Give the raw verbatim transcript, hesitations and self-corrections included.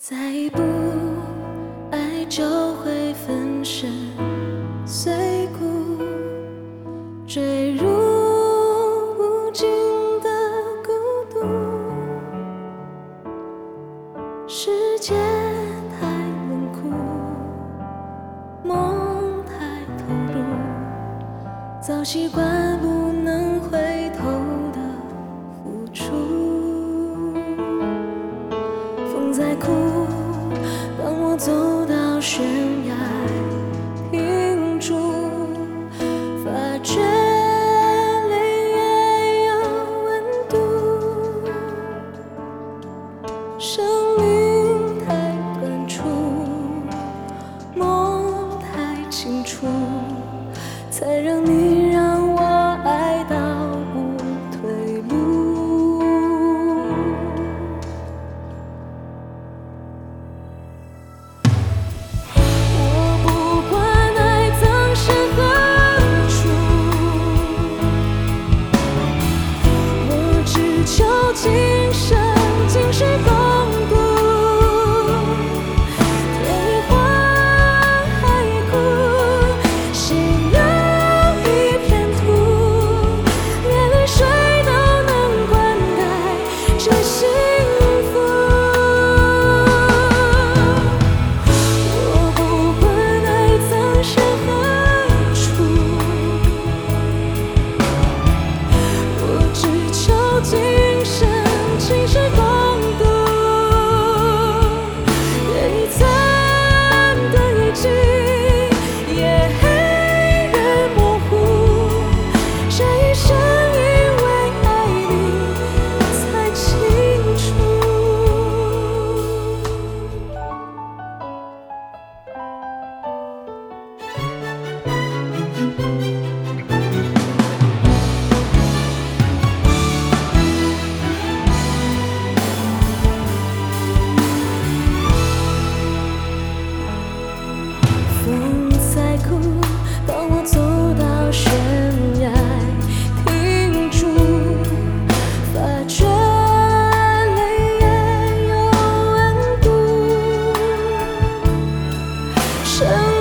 再不爱就会粉身碎骨，坠入无尽的孤独。世界太冷酷，梦太投入，早习惯不能回头的付出。风再哭，当我走到悬崖停住，发觉泪也有温度。生命太短促，梦太清楚，才让你让我爱到无退路。今生今世共度，天荒海枯，心有一片土，连泪水都能灌溉这幸福。我不管爱葬身何处，我只求今生今世共度，夜已惨的雨季，夜黑人模糊，这一生因为爱你才清楚。风再哭，当我走到悬崖停住，发觉泪也有温度。生